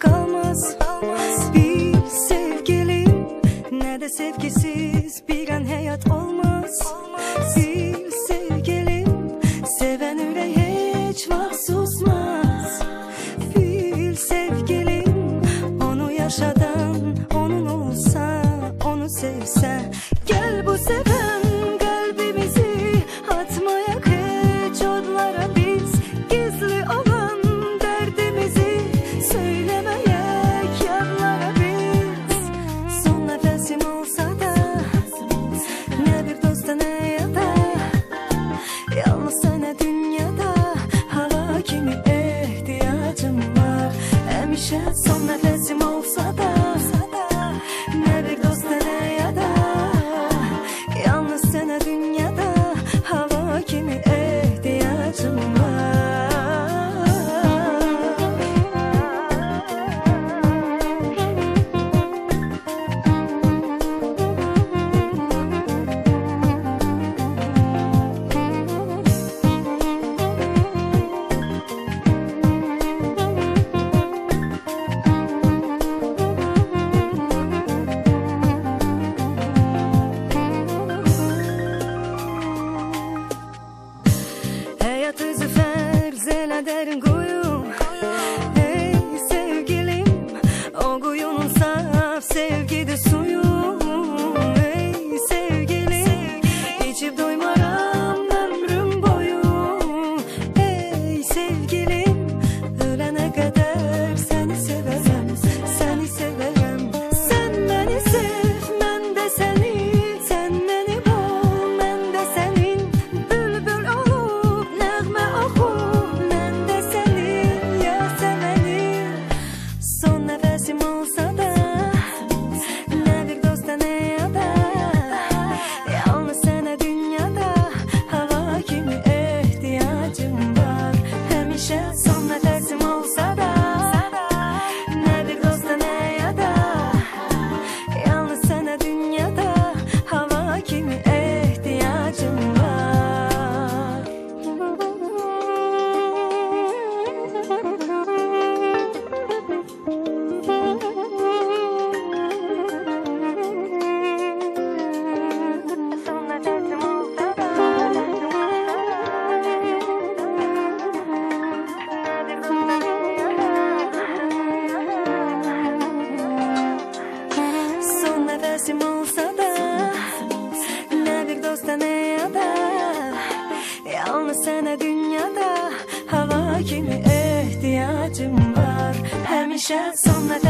kalmaz. Bir sevgilim ne de sevgisiz bir an hayat olmaz. Bir sevgilim seven yüreği hiç var susmaz. Bir sevgilim onu yaşadan onun olsa, onu sevse. Gel bu seven kalbimizi atmayak hiç odlara, biz gizli olan derdimizi söylemeyek yarlara biz. Son nefesim olsa da ne bir dosta ne ya da yalnız sana dünyada hava kimi ihtiyacım var. Hemşe son nefesim olsa da ne bir dosta ne ya da yalnız sana dünyada hava kimi ihtiyacım var. Hayat özü ferz ele derin kuyu. Hey sevgilim, o kuyunun saf sevgide suyu. Hey sevgilim, içip doymaram ömrüm boyu. Hey sevgilim, ölene kadar seni severim, seni severim. Sen beni sev, ben de seni. Sen beni bul, ben de senin. Bülbül olup nəğmə oxu, mən də sənin yasəmənin. Son nəfəsim olsa da nə bir dosta nə ya da yalnız sənə dünyada hava kimi ihtiyacım var. Həmişə son nəfəsim olsa da nə bir dosta nə ya da yalnız sənə dünyada hava kimi ihtiyacım var. Son nefesim olsa da ne bir dosta ne ya da yalnız sana dünyada hava kimi ihtiyacım var. Həmişə son nefesim